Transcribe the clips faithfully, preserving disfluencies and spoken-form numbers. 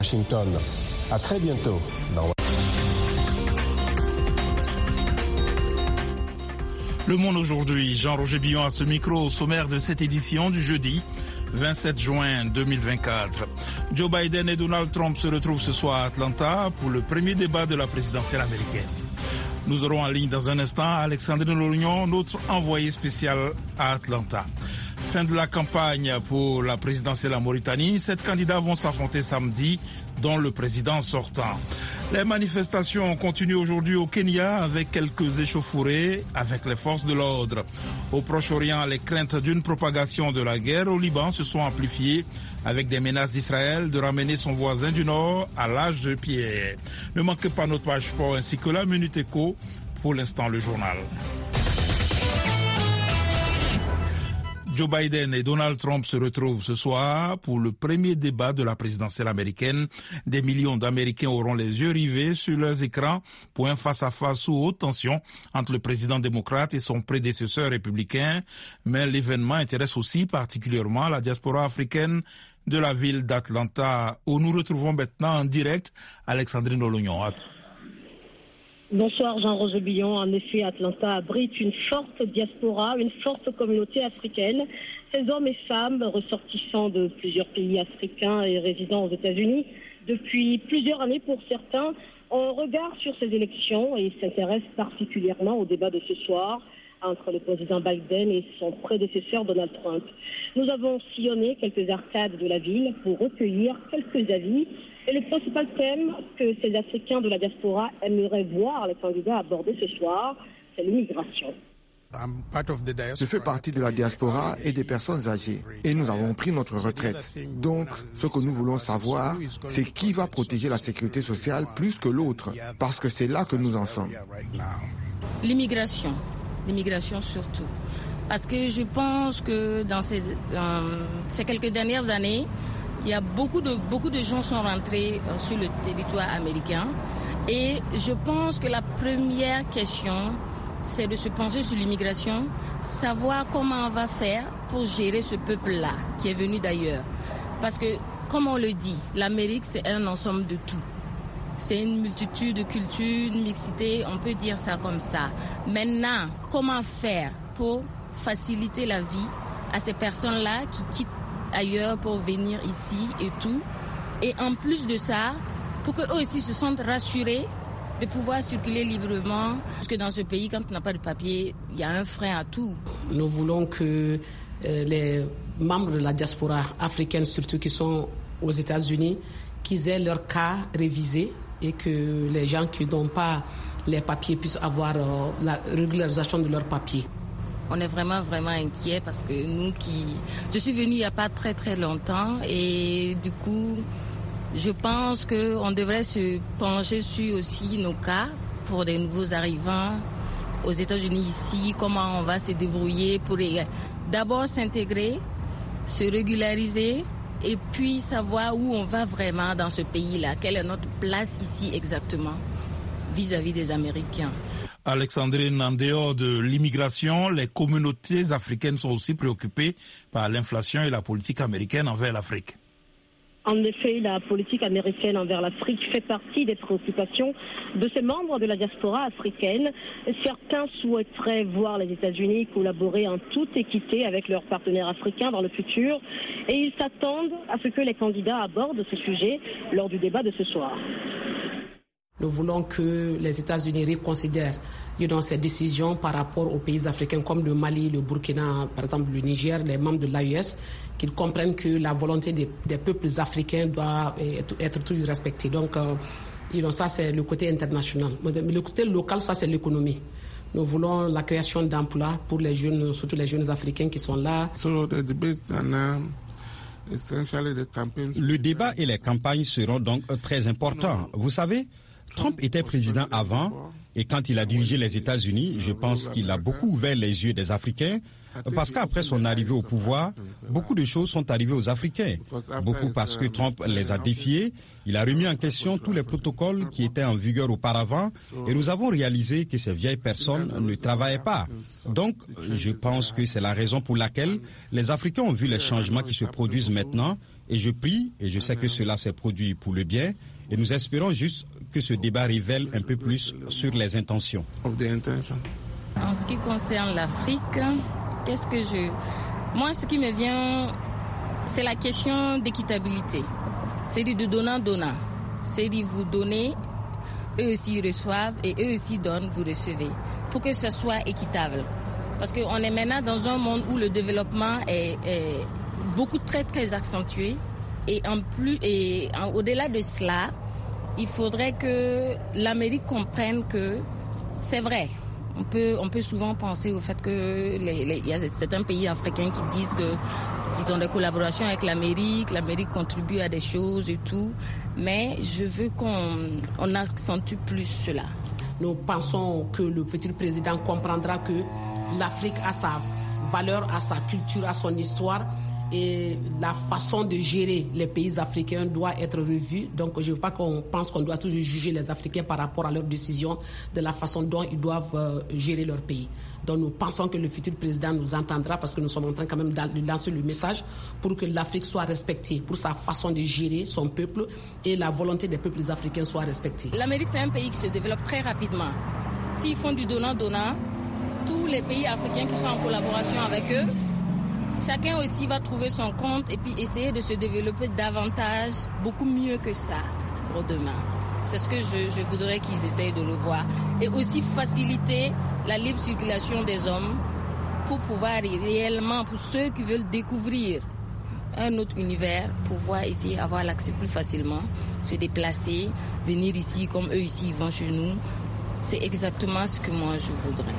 Washington. À très bientôt dans Le Monde aujourd'hui, Jean-Roger Billon à ce micro au sommaire de cette édition du jeudi vingt-sept juin deux mille vingt-quatre. Joe Biden et Donald Trump se retrouvent ce soir à Atlanta pour le premier débat de la présidentielle américaine. Nous aurons en ligne dans un instant Alexandrine Lorignon, notre envoyé spécial à Atlanta. Fin de la campagne pour la présidentielle en Mauritanie. Sept candidats vont s'affronter samedi, dont le président sortant. Les manifestations continuent aujourd'hui au Kenya avec quelques échauffourées avec les forces de l'ordre. Au Proche-Orient, les craintes d'une propagation de la guerre au Liban se sont amplifiées avec des menaces d'Israël de ramener son voisin du Nord à l'âge de pierre. Ne manquez pas notre page sport ainsi que la Minute Éco. Pour l'instant, le journal. Joe Biden et Donald Trump se retrouvent ce soir pour le premier débat de la présidentielle américaine. Des millions d'Américains auront les yeux rivés sur leurs écrans pour un face-à-face sous haute tension entre le président démocrate et son prédécesseur républicain. Mais l'événement intéresse aussi particulièrement la diaspora africaine de la ville d'Atlanta, où nous retrouvons maintenant en direct Alexandrine Lorignon. Bonsoir Jean-Roger Billon. En effet, Atlanta abrite une forte diaspora, une forte communauté africaine. Ces hommes et femmes ressortissants de plusieurs pays africains et résidant aux États-Unis depuis plusieurs années pour certains ont un regard sur ces élections et s'intéressent particulièrement au débat de ce soir entre le président Biden et son prédécesseur Donald Trump. Nous avons sillonné quelques arcades de la ville pour recueillir quelques avis. Et le principal thème que ces Africains de la diaspora aimeraient voir les candidats aborder ce soir, c'est l'immigration. Je fais partie de la diaspora et des personnes âgées. Et nous avons pris notre retraite. Donc, ce que nous voulons savoir, c'est qui va protéger la sécurité sociale plus que l'autre. Parce que c'est là que nous en sommes. L'immigration. L'immigration surtout. Parce que je pense que dans ces, dans ces quelques dernières années, il y a beaucoup de, beaucoup de gens sont rentrés sur le territoire américain. Et je pense que la première question, c'est de se pencher sur l'immigration, savoir comment on va faire pour gérer ce peuple-là, qui est venu d'ailleurs. Parce que, comme on le dit, l'Amérique, c'est un ensemble de tout. C'est une multitude de cultures, une mixité, on peut dire ça comme ça. Maintenant, comment faire pour faciliter la vie à ces personnes-là qui quittent ailleurs pour venir ici et tout. Et en plus de ça, pour qu'eux aussi se sentent rassurés de pouvoir circuler librement. Parce que dans ce pays, quand on n'a pas de papier, il y a un frein à tout. Nous voulons que euh, les membres de la diaspora africaine, surtout qui sont aux États-Unis, qu'ils aient leur cas révisé et que les gens qui n'ont pas les papiers puissent avoir euh, la régularisation de leurs papiers. On est vraiment, vraiment inquiets parce que nous qui... Je suis venue il n'y a pas très, très longtemps et du coup, je pense qu'on devrait se pencher sur aussi nos cas pour des nouveaux arrivants aux États-Unis ici, comment on va se débrouiller pour d'abord s'intégrer, se régulariser et puis savoir où on va vraiment dans ce pays-là, quelle est notre place ici exactement vis-à-vis des Américains. Alexandrine, en dehors de l'immigration, les communautés africaines sont aussi préoccupées par l'inflation et la politique américaine envers l'Afrique. En effet, la politique américaine envers l'Afrique fait partie des préoccupations de ces membres de la diaspora africaine. Certains souhaiteraient voir les États-Unis collaborer en toute équité avec leurs partenaires africains dans le futur et ils s'attendent à ce que les candidats abordent ce sujet lors du débat de ce soir. Nous voulons que les États-Unis reconsidèrent you know, ces décisions par rapport aux pays africains comme le Mali, le Burkina, par exemple le Niger, les membres de l'A E S, qu'ils comprennent que la volonté des, des peuples africains doit être, être toujours respectée. Donc, euh, you know, ça c'est le côté international. Mais le côté local, ça c'est l'économie. Nous voulons la création d'emplois pour les jeunes, surtout les jeunes africains qui sont là. Le débat et les campagnes seront donc très importants. Vous savez, Trump était président avant et quand il a dirigé les États-Unis, je pense qu'il a beaucoup ouvert les yeux des Africains parce qu'après son arrivée au pouvoir, beaucoup de choses sont arrivées aux Africains. Beaucoup parce que Trump les a défiés, il a remis en question tous les protocoles qui étaient en vigueur auparavant et nous avons réalisé que ces vieilles personnes ne travaillaient pas. Donc, je pense que c'est la raison pour laquelle les Africains ont vu les changements qui se produisent maintenant Et je prie, et je sais que cela s'est produit pour le bien, et nous espérons juste que ce débat révèle un peu plus sur les intentions. En ce qui concerne l'Afrique, qu'est-ce que je... Moi, ce qui me vient, c'est la question d'équitabilité. C'est-à-dire de donnant-donnant. C'est-à-dire vous donnez, eux aussi reçoivent, et eux aussi donnent, vous recevez. Pour que ce soit équitable. Parce qu'on est maintenant dans un monde où le développement est, est beaucoup très très accentué. Et en plus, et en, au-delà de cela, il faudrait que l'Amérique comprenne que c'est vrai. On peut, on peut souvent penser au fait que les, les, il y a certains pays africains qui disent que ils ont des collaborations avec l'Amérique, l'Amérique contribue à des choses et tout. Mais je veux qu'on on accentue plus cela. Nous pensons que le futur président comprendra que l'Afrique a sa valeur, a sa culture, a son histoire. Et la façon de gérer les pays africains doit être revue. Donc je ne veux pas qu'on pense qu'on doit toujours juger les Africains par rapport à leurs décisions, de la façon dont ils doivent euh, gérer leur pays. Donc nous pensons que le futur président nous entendra parce que nous sommes en train quand même de lancer le message pour que l'Afrique soit respectée, pour sa façon de gérer son peuple et la volonté des peuples africains soit respectée. L'Amérique, c'est un pays qui se développe très rapidement. S'ils font du donnant-donnant, tous les pays africains qui sont en collaboration avec eux, chacun aussi va trouver son compte et puis essayer de se développer davantage, beaucoup mieux que ça pour demain. C'est ce que je, je voudrais qu'ils essayent de revoir. Et aussi faciliter la libre circulation des hommes pour pouvoir réellement, pour ceux qui veulent découvrir un autre univers, pouvoir essayer d'avoir l'accès plus facilement, se déplacer, venir ici comme eux ici ils vont chez nous. C'est exactement ce que moi je voudrais.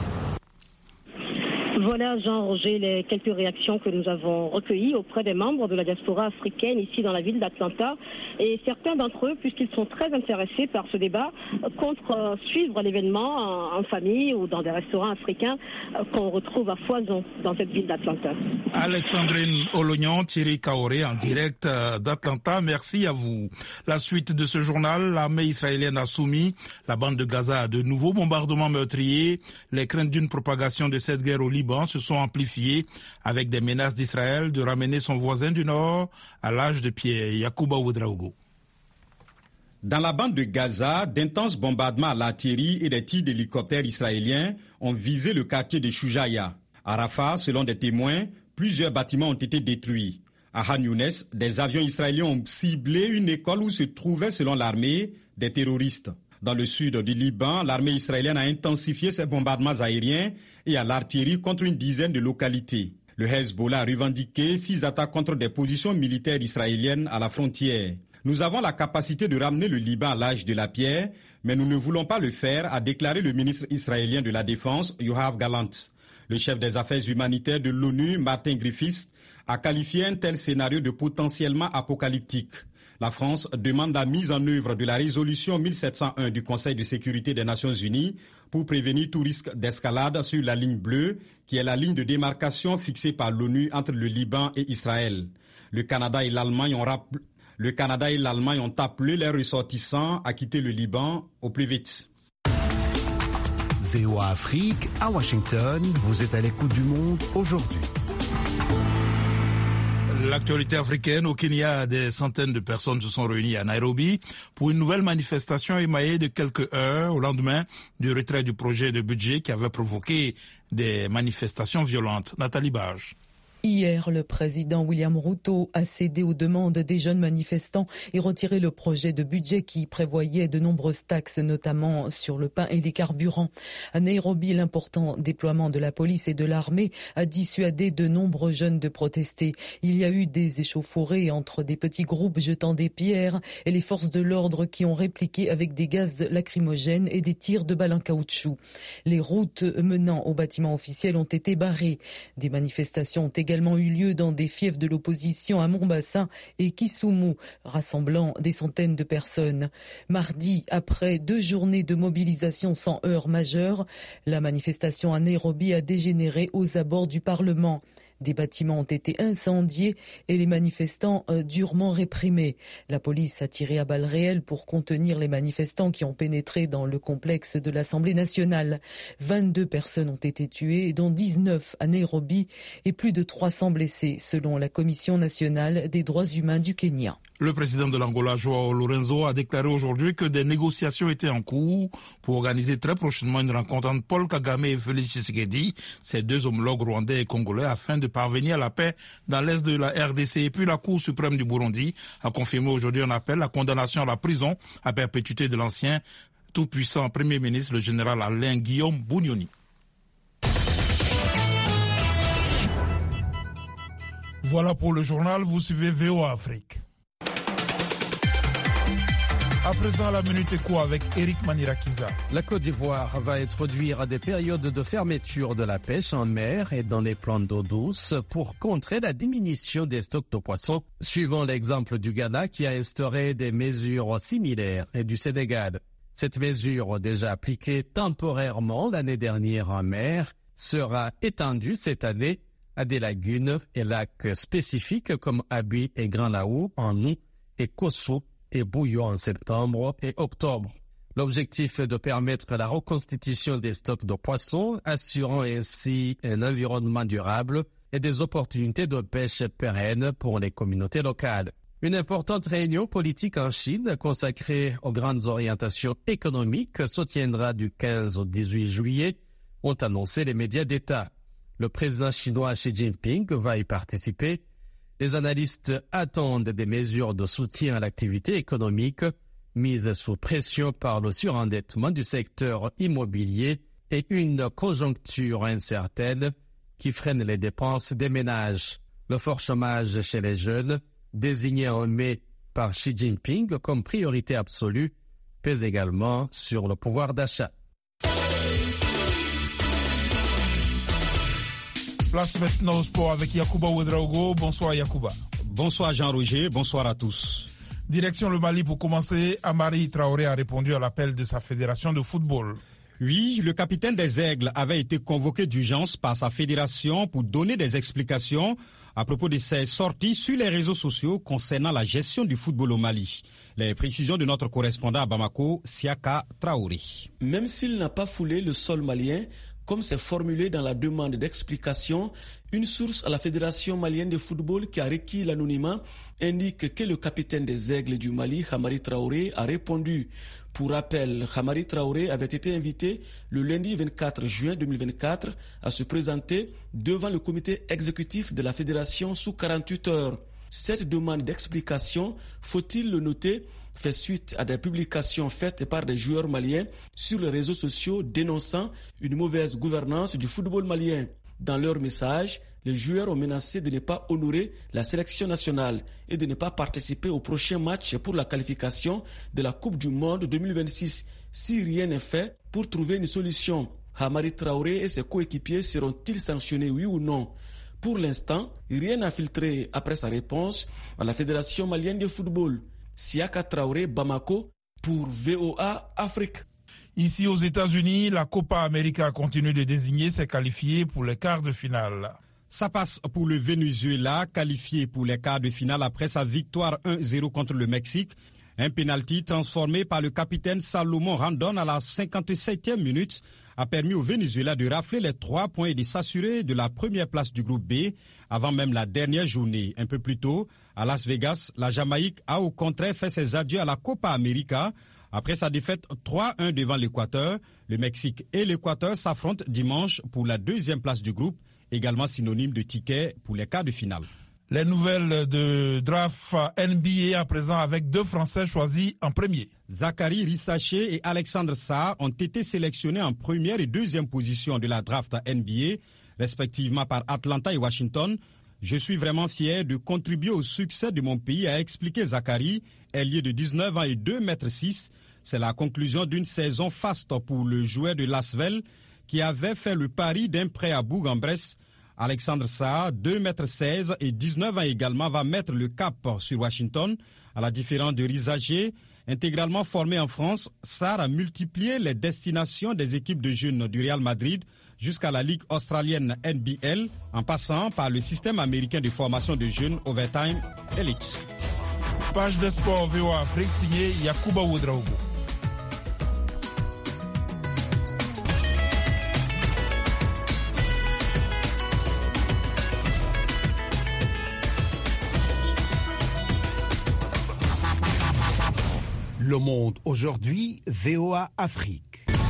Voilà, Jean-Roger, les quelques réactions que nous avons recueillies auprès des membres de la diaspora africaine ici dans la ville d'Atlanta. Et certains d'entre eux, puisqu'ils sont très intéressés par ce débat, comptent euh, suivre l'événement en, en famille ou dans des restaurants africains euh, qu'on retrouve à foison dans cette ville d'Atlanta. Alexandrine Olognon, Thierry Kaoré en direct euh, d'Atlanta. Merci à vous. La suite de ce journal, l'armée israélienne a soumis la bande de Gaza à de nouveaux bombardements meurtriers. Les craintes d'une propagation de cette guerre au Liban se sont amplifiées avec des menaces d'Israël de ramener son voisin du Nord à l'âge de pierre. Yacouba Ouedraogo. Dans la bande de Gaza, d'intenses bombardements à l'artillerie et des tirs d'hélicoptères israéliens ont visé le quartier de Shujaya. À Rafah, selon des témoins, plusieurs bâtiments ont été détruits. À Han Younes, des avions israéliens ont ciblé une école où se trouvaient, selon l'armée, des terroristes. Dans le sud du Liban, l'armée israélienne a intensifié ses bombardements aériens et à l'artillerie contre une dizaine de localités. Le Hezbollah a revendiqué six attaques contre des positions militaires israéliennes à la frontière. Nous avons la capacité de ramener le Liban à l'âge de la pierre, mais nous ne voulons pas le faire, a déclaré le ministre israélien de la Défense, Yoav Gallant. Le chef des affaires humanitaires de l'ONU, Martin Griffiths, a qualifié un tel scénario de potentiellement apocalyptique. La France demande la mise en œuvre de la résolution mille sept cent un du Conseil de sécurité des Nations Unies pour prévenir tout risque d'escalade sur la ligne bleue, qui est la ligne de démarcation fixée par l'ONU entre le Liban et Israël. Le Canada et l'Allemagne ont, rapp... le Canada et l'Allemagne ont appelé leurs ressortissants à quitter le Liban au plus vite. V O A Afrique, à Washington, vous êtes à l'écoute du monde aujourd'hui. L'actualité africaine, au Kenya, des centaines de personnes se sont réunies à Nairobi pour une nouvelle manifestation émaillée de quelques heures au lendemain du retrait du projet de budget qui avait provoqué des manifestations violentes. Nathalie Bage. Hier, le président William Ruto a cédé aux demandes des jeunes manifestants et retiré le projet de budget qui prévoyait de nombreuses taxes, notamment sur le pain et les carburants. À Nairobi, l'important déploiement de la police et de l'armée a dissuadé de nombreux jeunes de protester. Il y a eu des échauffourées entre des petits groupes jetant des pierres et les forces de l'ordre qui ont répliqué avec des gaz lacrymogènes et des tirs de balles en caoutchouc. Les routes menant au bâtiment officiel ont été barrées. Des manifestations ont également également eu lieu dans des fiefs de l'opposition à Mombasa et Kisumu, rassemblant des centaines de personnes. Mardi, après deux journées de mobilisation sans heurts majeurs, la manifestation à Nairobi a dégénéré aux abords du Parlement. Des bâtiments ont été incendiés et les manifestants euh, durement réprimés. La police a tiré à balles réelles pour contenir les manifestants qui ont pénétré dans le complexe de l'Assemblée nationale. vingt-deux personnes ont été tuées, dont dix-neuf à Nairobi, et plus de trois cents blessés, selon la Commission nationale des droits humains du Kenya. Le président de l'Angola, João Lourenço, a déclaré aujourd'hui que des négociations étaient en cours pour organiser très prochainement une rencontre entre Paul Kagame et Félix Tshisekedi, ces deux homologues rwandais et congolais, afin de parvenir à la paix dans l'est de la R D C. Et puis la Cour suprême du Burundi a confirmé aujourd'hui un appel à la condamnation à la prison à perpétuité de l'ancien tout-puissant Premier ministre, le général Alain Guillaume Bunyoni. Voilà pour le journal, vous suivez V O A Afrique. À présent, la Minute Éco avec Eric Manirakiza. La Côte d'Ivoire va introduire des périodes de fermeture de la pêche en mer et dans les plans d'eau douce pour contrer la diminution des stocks de poissons, suivant l'exemple du Ghana qui a instauré des mesures similaires et du Sénégal. Cette mesure, déjà appliquée temporairement l'année dernière en mer, sera étendue cette année à des lagunes et lacs spécifiques comme Abi et Grand Laou en août et Kossou et Bouillon en septembre et octobre. L'objectif est de permettre la reconstitution des stocks de poissons, assurant ainsi un environnement durable et des opportunités de pêche pérennes pour les communautés locales. Une importante réunion politique en Chine consacrée aux grandes orientations économiques se tiendra du quinze au dix-huit juillet, ont annoncé les médias d'État. Le président chinois Xi Jinping va y participer. Les analystes attendent des mesures de soutien à l'activité économique mises sous pression par le surendettement du secteur immobilier et une conjoncture incertaine qui freine les dépenses des ménages. Le fort chômage chez les jeunes, désigné en mai par Xi Jinping comme priorité absolue, pèse également sur le pouvoir d'achat. Place maintenant au sport avec Yacouba Ouedraogo. Bonsoir Yacouba. Bonsoir Jean-Roger, bonsoir à tous. Direction le Mali pour commencer. Amari Traoré a répondu à l'appel de sa fédération de football. Oui, le capitaine des Aigles avait été convoqué d'urgence par sa fédération pour donner des explications à propos de ses sorties sur les réseaux sociaux concernant la gestion du football au Mali. Les précisions de notre correspondant à Bamako, Siaka Traoré. Même s'il n'a pas foulé le sol malien, comme c'est formulé dans la demande d'explication, une source à la Fédération malienne de football qui a requis l'anonymat indique que le capitaine des Aigles du Mali, Hamari Traoré, a répondu. Pour rappel, Hamari Traoré avait été invité le lundi vingt-quatre juin deux mille vingt-quatre à se présenter devant le comité exécutif de la Fédération sous quarante-huit heures. Cette demande d'explication, faut-il le noter, fait suite à des publications faites par des joueurs maliens sur les réseaux sociaux dénonçant une mauvaise gouvernance du football malien. Dans leur message, les joueurs ont menacé de ne pas honorer la sélection nationale et de ne pas participer au prochain match pour la qualification de la Coupe du Monde deux mille vingt-six si rien n'est fait pour trouver une solution. Hamari Traoré et ses coéquipiers seront-ils sanctionnés, oui ou non? Pour l'instant, rien n'a filtré après sa réponse à la Fédération malienne de football. Siaka Traoré, Bamako, pour V O A Afrique. Ici aux États-Unis, la Copa América continue de désigner ses qualifiés pour les quarts de finale. Ça passe pour le Venezuela, qualifié pour les quarts de finale après sa victoire un zéro contre le Mexique. Un pénalty transformé par le capitaine Salomon Randon à la cinquante-septième minute a permis au Venezuela de rafler les trois points et de s'assurer de la première place du groupe B avant même la dernière journée. Un peu plus tôt, à Las Vegas, la Jamaïque a au contraire fait ses adieux à la Copa América. Après sa défaite trois un devant l'Équateur, le Mexique et l'Équateur s'affrontent dimanche pour la deuxième place du groupe, également synonyme de ticket pour les quarts de finale. Les nouvelles de draft N B A à présent avec deux Français choisis en premier. Zachary Rissaché et Alexandre Sarr ont été sélectionnés en première et deuxième position de la draft N B A, respectivement par Atlanta et Washington. Je suis vraiment fier de contribuer au succès de mon pays, a expliqué Zachary, ailier de dix-neuf ans et deux mètres six. C'est la conclusion d'une saison faste pour le joueur de Lasvel qui avait fait le pari d'un prêt à Bourg-en-Bresse. Alexandre Sarr, deux mètres seize et dix-neuf ans également, va mettre le cap sur Washington. À la différence de Rissaché, Intégralement formé en France, Sarr a multiplié les destinations des équipes de jeunes du Real Madrid jusqu'à la Ligue australienne N B L, en passant par le système américain de formation de jeunes Overtime Elite. Page de sport V O A Afrique signée Yacouba Ouedraogo. Le Monde aujourd'hui, V O A Afrique.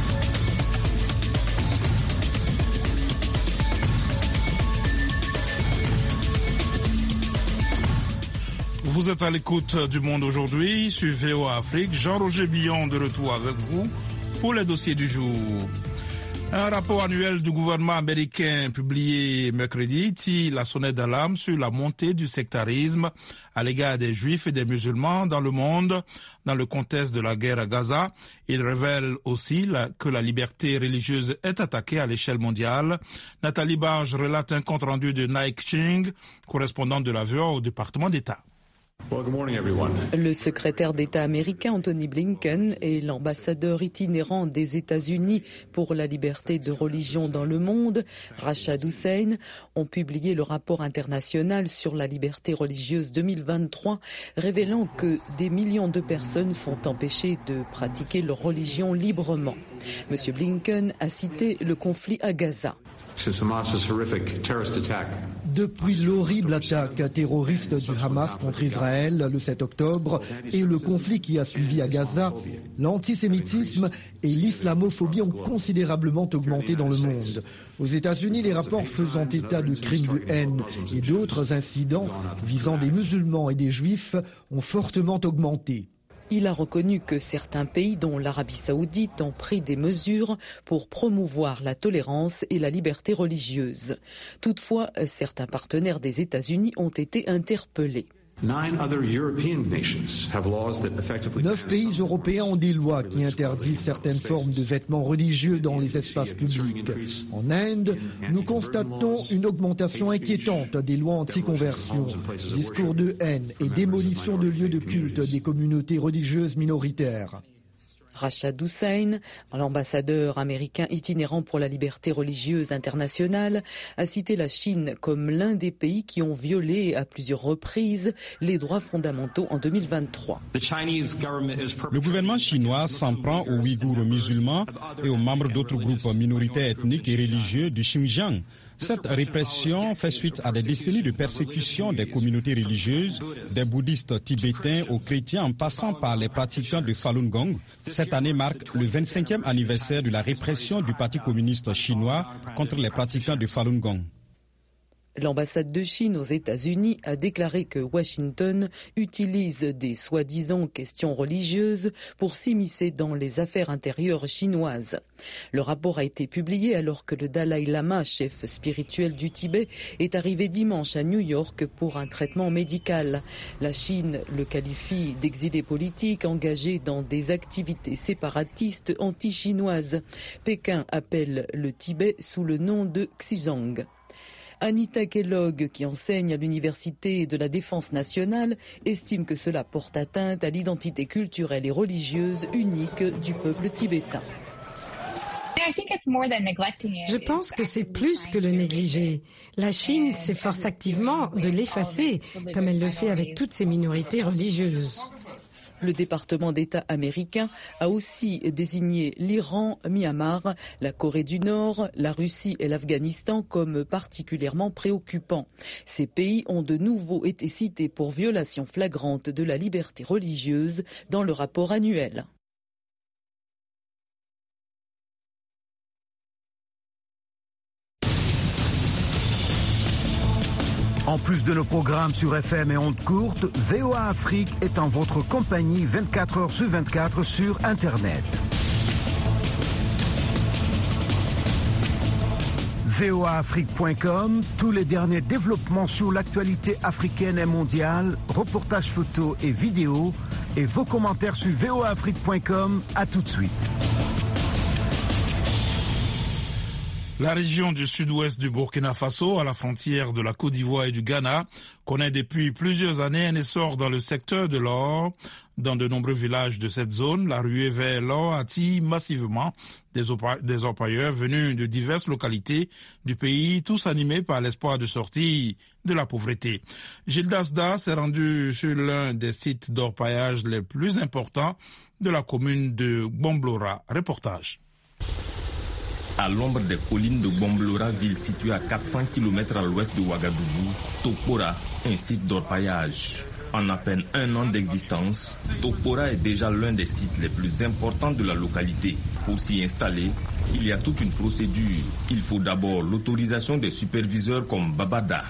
Vous êtes à l'écoute du Monde aujourd'hui sur V O A Afrique. Jean-Roger Billon de retour avec vous pour les dossiers du jour. Un rapport annuel du gouvernement américain publié mercredi tire la sonnette d'alarme sur la montée du sectarisme à l'égard des Juifs et des musulmans dans le monde dans le contexte de la guerre à Gaza. Il révèle aussi la, que la liberté religieuse est attaquée à l'échelle mondiale. Nathalie Barge relate un compte-rendu de Nike Ching, correspondant de la V O A au département d'État. Le secrétaire d'État américain Anthony Blinken et l'ambassadeur itinérant des États-Unis pour la liberté de religion dans le monde, Rachad Hussein, ont publié le rapport international sur la liberté religieuse deux mille vingt-trois, révélant que des millions de personnes sont empêchées de pratiquer leur religion librement. Monsieur Blinken a cité le conflit à Gaza. Depuis l'horrible attaque terroriste du Hamas contre Israël le sept octobre et le conflit qui a suivi à Gaza, l'antisémitisme et l'islamophobie ont considérablement augmenté dans le monde. Aux États-Unis, les rapports faisant état de crimes de haine et d'autres incidents visant des musulmans et des juifs ont fortement augmenté. Il a reconnu que certains pays, dont l'Arabie saoudite, ont pris des mesures pour promouvoir la tolérance et la liberté religieuse. Toutefois, certains partenaires des États-Unis ont été interpellés. Neuf pays européens ont des lois qui interdisent certaines formes de vêtements religieux dans les espaces publics. En Inde, nous constatons une augmentation inquiétante des lois anti-conversion, discours de haine et démolition de lieux de culte des communautés religieuses minoritaires. Rachad Hussein, l'ambassadeur américain itinérant pour la liberté religieuse internationale, a cité la Chine comme l'un des pays qui ont violé à plusieurs reprises les droits fondamentaux en deux mille vingt-trois. Le gouvernement chinois s'en prend aux Ouïghours musulmans et aux membres d'autres groupes minoritaires ethniques et religieux du Xinjiang. Cette répression fait suite à des décennies de persécution des communautés religieuses, des bouddhistes tibétains aux chrétiens en passant par les pratiquants de Falun Gong. Cette année marque le vingt-cinquième anniversaire de la répression du Parti communiste chinois contre les pratiquants de Falun Gong. L'ambassade de Chine aux États-Unis a déclaré que Washington utilise des soi-disant questions religieuses pour s'immiscer dans les affaires intérieures chinoises. Le rapport a été publié alors que le Dalai Lama, chef spirituel du Tibet, est arrivé dimanche à New York pour un traitement médical. La Chine le qualifie d'exilé politique engagé dans des activités séparatistes anti-chinoises. Pékin appelle le Tibet sous le nom de Xizang. Anita Kellogg, qui enseigne à l'Université de la Défense nationale, estime que cela porte atteinte à l'identité culturelle et religieuse unique du peuple tibétain. Je pense que c'est plus que le négliger. La Chine s'efforce activement de l'effacer, comme elle le fait avec toutes ses minorités religieuses. Le département d'État américain a aussi désigné l'Iran, Myanmar, la Corée du Nord, la Russie et l'Afghanistan comme particulièrement préoccupants. Ces pays ont de nouveau été cités pour violation flagrante de la liberté religieuse dans le rapport annuel. En plus de nos programmes sur F M et ondes courtes, V O A Afrique est en votre compagnie vingt-quatre heures sur vingt-quatre sur Internet. V O A Afrique point com, tous les derniers développements sur l'actualité africaine et mondiale, reportages photos et vidéos, et vos commentaires sur V O A Afrique point com. À tout de suite. La région du sud-ouest du Burkina Faso, à la frontière de la Côte d'Ivoire et du Ghana, connaît depuis plusieurs années un essor dans le secteur de l'or, Dans de nombreux villages de cette zone, la ruée vers l'or attire massivement des, des orpailleurs venus de diverses localités du pays, tous animés par l'espoir de sortir de la pauvreté. Gilles Asda s'est rendu sur l'un des sites d'orpaillage les plus importants de la commune de Gbomblora. Reportage. À l'ombre des collines de Gbomblora, ville située à quatre cents kilomètres à l'ouest de Ouagadougou, Tokpora, un site d'orpaillage. En à peine un an d'existence, Tokpora est déjà l'un des sites les plus importants de la localité. Pour s'y installer, il y a toute une procédure. Il faut d'abord l'autorisation des superviseurs comme Babada.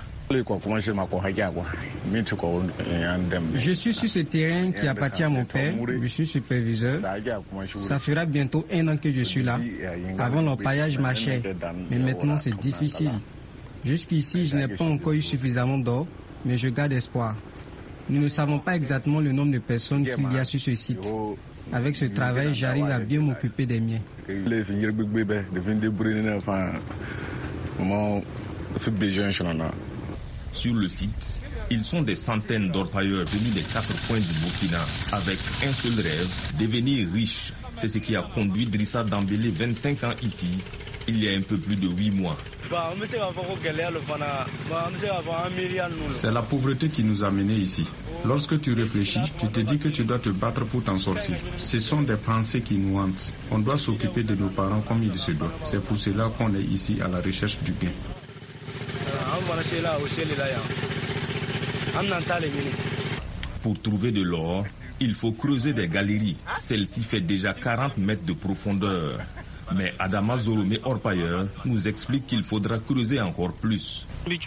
Je suis sur ce terrain qui appartient à mon père, je suis superviseur. Ça fera bientôt un an que je suis là. Avant, l'orpaillage marchait, mais maintenant c'est difficile. Jusqu'ici, je n'ai pas encore eu suffisamment d'or, mais je garde espoir. Nous ne savons pas exactement le nombre de personnes qu'il y a sur ce site. Avec ce travail, j'arrive à bien m'occuper des miens. Sur le site, ils sont des centaines d'orpailleurs venus des quatre coins du Burkina avec un seul rêve, devenir riches. C'est ce qui a conduit Drissa Dambélé, vingt-cinq ans ici, il y a un peu plus de huit mois. C'est la pauvreté qui nous a menés ici. Lorsque tu réfléchis, tu te dis que tu dois te battre pour t'en sortir. Ce sont des pensées qui nous hantent. On doit s'occuper de nos parents comme il se doit. C'est pour cela qu'on est ici à la recherche du gain. Pour trouver de l'or, il faut creuser des galeries. Celle-ci fait déjà quarante mètres de profondeur. Mais Adama Zoromé, orpailleur, nous explique qu'il faudra creuser encore plus.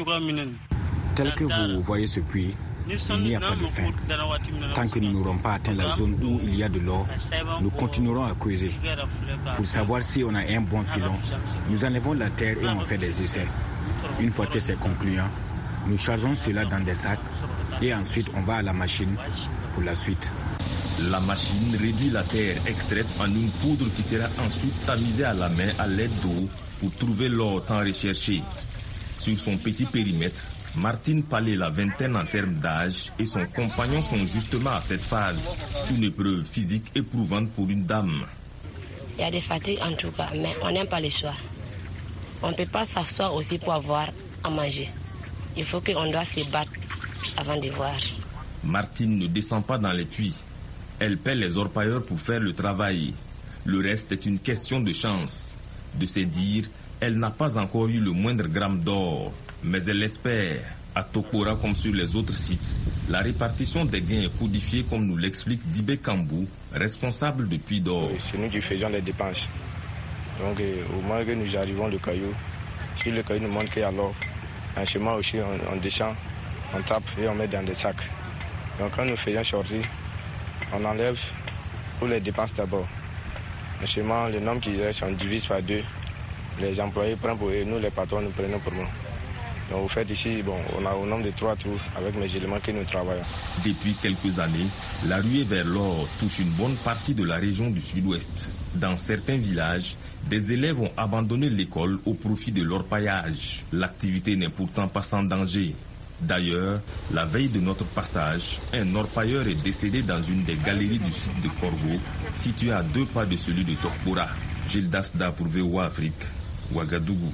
Tel que vous voyez ce puits, il n'y a pas de fin. Tant que nous n'aurons pas atteint la zone où il y a de l'or, nous continuerons à creuser. Pour savoir si on a un bon filon, nous enlevons la terre et on fait des essais. Une fois que c'est concluant, nous chargeons cela dans des sacs et ensuite on va à la machine pour la suite. La machine réduit la terre extraite en une poudre qui sera ensuite tamisée à la main à l'aide d'eau pour trouver l'or tant recherché. Sur son petit périmètre, Martine Palais, la vingtaine en termes d'âge, et son compagnon sont justement à cette phase. Une épreuve physique éprouvante pour une dame. Il y a des fatigues en tout cas, mais on n'aime pas les soirs. On ne peut pas s'asseoir aussi pour avoir à manger. Il faut qu'on doit se battre avant de voir. Martine ne descend pas dans les puits. Elle paie les orpailleurs pour faire le travail. Le reste est une question de chance. De se dire, elle n'a pas encore eu le moindre gramme d'or. Mais elle espère. À Tokpora comme sur les autres sites, la répartition des gains est codifiée comme nous l'explique Dibé Kambou, responsable de Puits d'Or. C'est nous qui faisons les dépenses. Donc au moment que nous arrivons le caillou, si le caillou nous montre qu'il y a l'or, en chemin aussi on, on descend, on tape et on met dans des sacs. Donc quand nous faisons sortir, on enlève pour les dépenses d'abord. En chemin, le nombre qui reste, on divise par deux. Les employés prennent pour eux, nous les patrons nous prenons pour nous. Donc vous faites ici, bon, on a au nombre de trois trous avec mes éléments que nous travaillons. Depuis quelques années, la ruée vers l'or touche une bonne partie de la région du sud-ouest. Dans certains villages, des élèves ont abandonné l'école au profit de l'orpaillage. L'activité n'est pourtant pas sans danger. D'ailleurs, la veille de notre passage, un orpailleur est décédé dans une des galeries du site de Corgo, situé à deux pas de celui de Tokpora. Gilles Dasda pour V O A Afrique, Ouagadougou.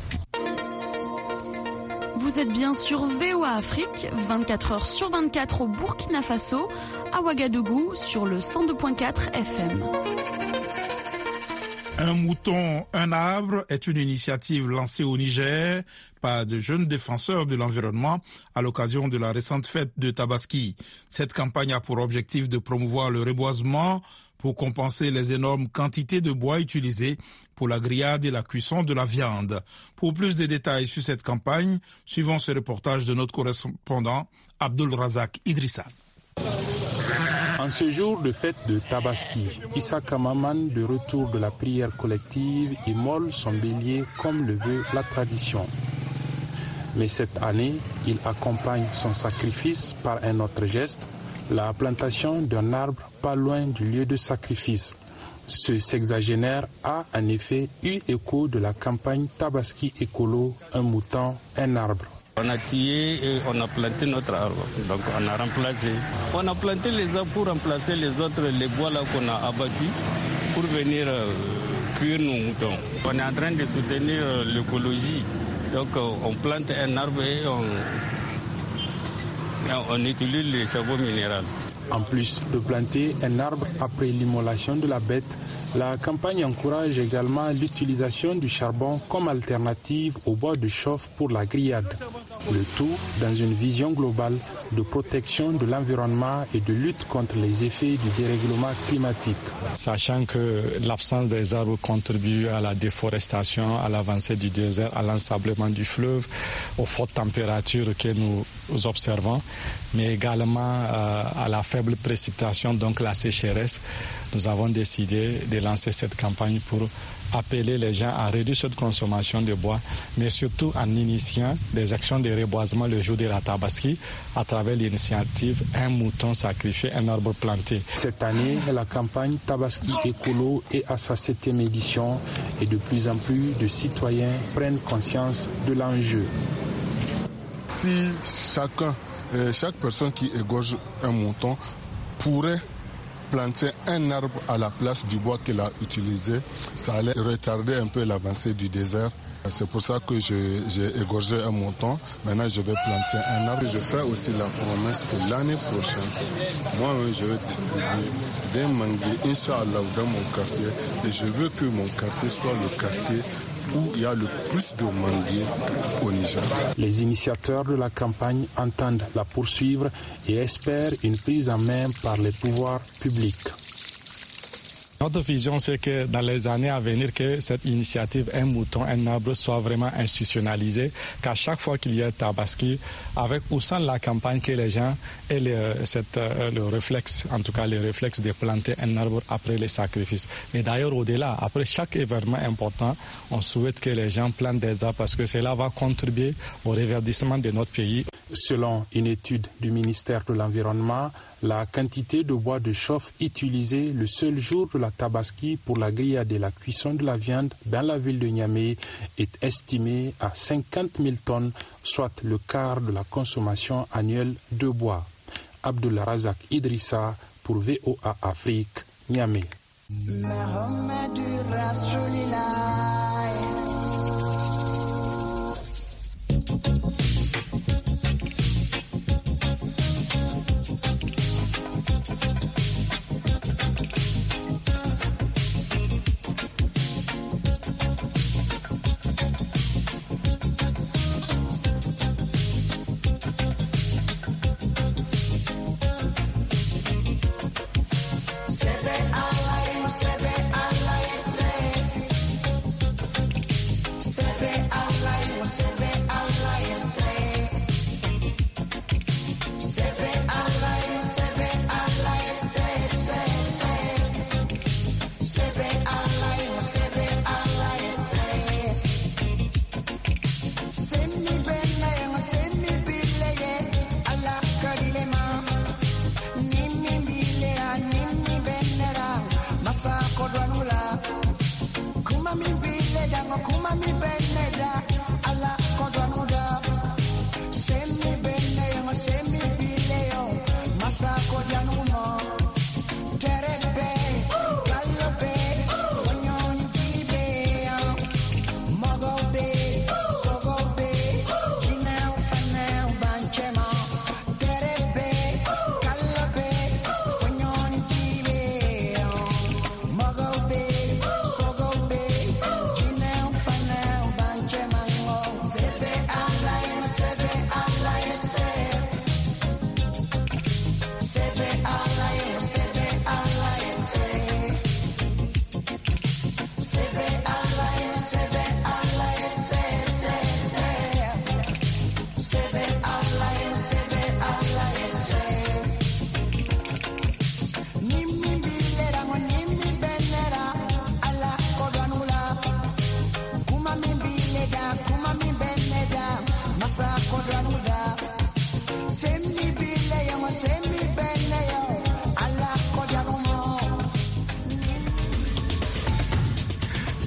Vous êtes bien sur V O A Afrique, vingt-quatre heures sur vingt-quatre au Burkina Faso, à Ouagadougou sur le cent deux virgule quatre F M. Un mouton, un arbre est une initiative lancée au Niger par de jeunes défenseurs de l'environnement à l'occasion de la récente fête de Tabaski. Cette campagne a pour objectif de promouvoir le reboisement pour compenser les énormes quantités de bois utilisées pour la grillade et la cuisson de la viande. Pour plus de détails sur cette campagne, suivons ce reportage de notre correspondant Abdul Razak Idrissa. En ce jour de fête de Tabaski, Issa Kamaman, de retour de la prière collective, immole son bélier comme le veut la tradition. Mais cette année, il accompagne son sacrifice par un autre geste, la plantation d'un arbre pas loin du lieu de sacrifice. Ce sexagénaire a en effet eu écho de la campagne Tabaski écolo, un mouton, un arbre. On a tué et on a planté notre arbre, donc on a remplacé. On a planté les arbres pour remplacer les autres, les bois là qu'on a abattus pour venir euh, cuire nos moutons. On est en train de soutenir euh, l'écologie, donc euh, on plante un arbre et on, et on utilise le charbon minéral. En plus de planter un arbre après l'immolation de la bête, la campagne encourage également l'utilisation du charbon comme alternative au bois de chauffe pour la grillade. Le tout dans une vision globale de protection de l'environnement et de lutte contre les effets du dérèglement climatique. Sachant que l'absence des arbres contribue à la déforestation, à l'avancée du désert, à l'ensablement du fleuve, aux fortes températures que nous observons, mais également euh, à la faible précipitation, donc la sécheresse, nous avons décidé de lancer cette campagne pour appeler les gens à réduire cette consommation de bois, mais surtout en initiant des actions de reboisement le jour de la Tabaski à travers l'initiative Un mouton sacrifié, un arbre planté. Cette année, la campagne Tabaski écolo est à sa septième édition et de plus en plus de citoyens prennent conscience de l'enjeu. Si chacun, euh, chaque personne qui égorge un mouton pourrait planter un arbre à la place du bois qu'il a utilisé, ça allait retarder un peu l'avancée du désert. C'est pour ça que je, j'ai égorgé un mouton. Maintenant, je vais planter un arbre. Je fais aussi la promesse que l'année prochaine, moi-même, je vais distribuer des manguiers, Inch'Allah, dans mon quartier. Et je veux que mon quartier soit le quartier où il y a le plus de manguiers au Niger. Les initiateurs de la campagne entendent la poursuivre et espèrent une prise en main par les pouvoirs publics. Notre vision, c'est que dans les années à venir, que cette initiative Un mouton, un arbre soit vraiment institutionnalisée, qu'à chaque fois qu'il y a Tabaski, avec ou sans la campagne, que les gens aient le, cette, le réflexe, en tout cas le réflexe de planter un arbre après les sacrifices. Mais d'ailleurs, au-delà, après chaque événement important, on souhaite que les gens plantent des arbres parce que cela va contribuer au reverdissement de notre pays. Selon une étude du ministère de l'Environnement, la quantité de bois de chauffe utilisée le seul jour de la Tabaski pour la grillade et la cuisson de la viande dans la ville de Niamey est estimée à cinquante mille tonnes, soit le quart de la consommation annuelle de bois. Abdullah Razak Idrissa pour V O A Afrique, Niamey.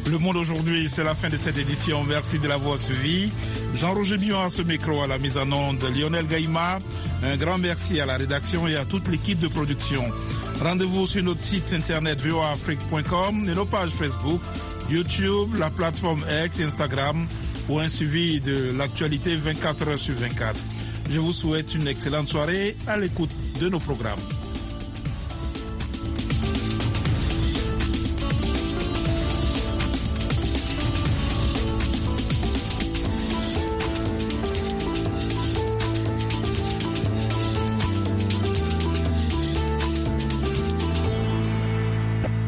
Le Monde aujourd'hui, c'est la fin de cette édition. Merci de l'avoir suivi. Jean-Roger Bion à ce micro, à la mise en onde, Lionel Gaïma. Un grand merci à la rédaction et à toute l'équipe de production. Rendez-vous sur notre site internet v o a afrique point com et nos pages Facebook, YouTube, la plateforme X, Instagram pour un suivi de l'actualité vingt-quatre heures sur vingt-quatre. Je vous souhaite une excellente soirée à l'écoute de nos programmes.